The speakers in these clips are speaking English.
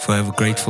Forever grateful.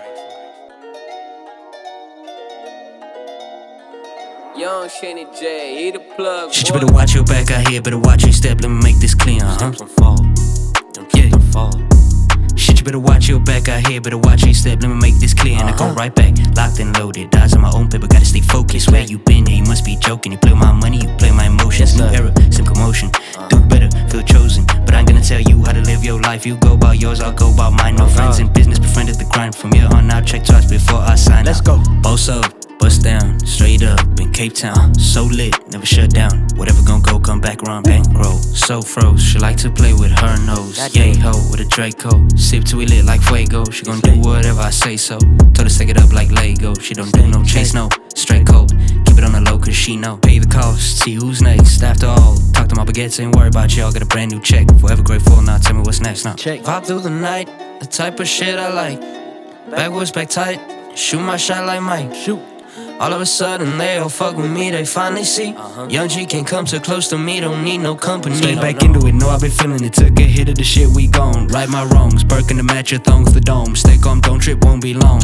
Young Shanny J, he the plug. Shit, you better watch your back out here, better watch your step, let me make this clear, Don't fall. Yeah. Don't fall. Shit, you better watch your back out here, better watch your step, let me make this clear. And I go right back, locked and loaded, eyes on my own paper, gotta stay focused. Where you been, you must be joking. You play my money, you play my emotions. New era, some commotion, do better, feel chosen. But I ain't gonna tell you how to live your life. You go about yours, I'll go about mine. No friends in business, befriended the grind. From here on out, check twice before I sign. Let's out. go. Boss up, bust down, straight up in Cape Town. So lit, never shut down. Whatever gon' go, come back around, bankroll. So froze, she like to play with her nose. Yay ho, with a Draco. Sip till we lit like Fuego. She gon' do whatever I say so. Told her stack it up like Lego. She don't do no chase, no. Straight cold, keep it on the low cause she know. Pay the cost, see who's next. After all, talk to my baguettes, ain't worry about y'all. Got a brand new check, forever grateful. Now tell me what's next now. Check. Vibe through the night, the type of shit I like. Backwards, back tight, shoot my shot like Mike. Shoot. All of a sudden they all fuck with me, they finally see Young G can't come too close to me, don't need no company. Straight back into it, know I've been feeling it. Took a hit of the shit, we gone. Right my wrongs, Birkin to match your thongs, the dome. Stay calm, don't trip, won't be long.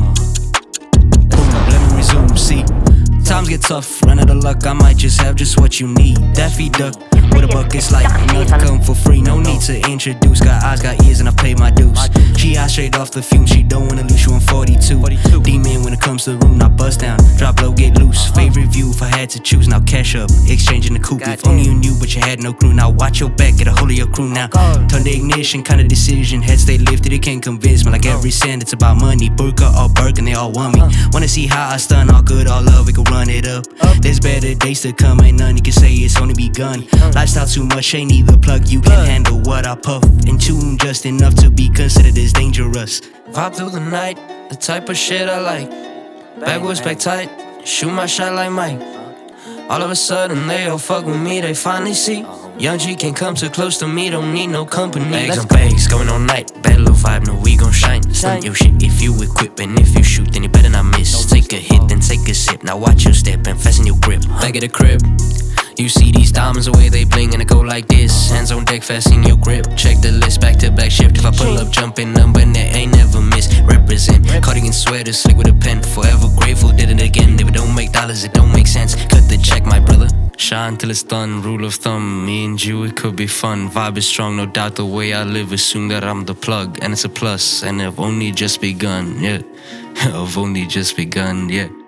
Boom, let me resume, see. Times get tough, run out of luck, I might just have just what you need. Daffy Duck, with a bucket's like nothing come for free. No need to introduce, got eyes, got ears, and I pay my dues. She high straight off the fume, she don't wanna lose you in 42. Demon when it comes to the room, now bust down, drop low, get loose. Favorite view if I had to choose, now cash up, exchanging the coupe. If only you knew, but you had no clue. Now watch your back, get a hold of your crew now. Turn the ignition, kind of decision. Head stay lifted, it can't convince me. Like every cent, it's about money. Burka or Birkin, they all want me. Wanna see how I stun, all good, all love, we can run it up. There's better days to come, ain't none you can say it's only begun. Lifestyle too much, ain't either plug, you can handle what I puff. In tune just enough to be considered as dangerous. Vibe through the night, the type of shit I like. Backwards, back tight, shoot my shot like Mike. All of a sudden they all fuck with me, they finally see Young G can't come too close to me, don't need no company. Bags on bags, going all night, bad little vibe, no we gon' shine. Stunt your shit if you equip, and if you shoot then you better not miss. Take a hit, then take a sip, now watch your step and fasten your grip. Back at the crib, you see these diamonds, the way they bling, and it go like this. Hands on deck, fasten your grip. Check the list, back to back shift. If I pull up, jumping number net, ain't never miss. Represent, cardigan sweater, slick with a pen. Forever grateful, did it again. If it don't make dollars, it don't make sense. Cut the check, my brother. Shine till it's done, rule of thumb. Me and you, it could be fun. Vibe is strong, no doubt the way I live. Assume that I'm the plug, and it's a plus. And I've only just begun, yeah. I've only just begun, yeah.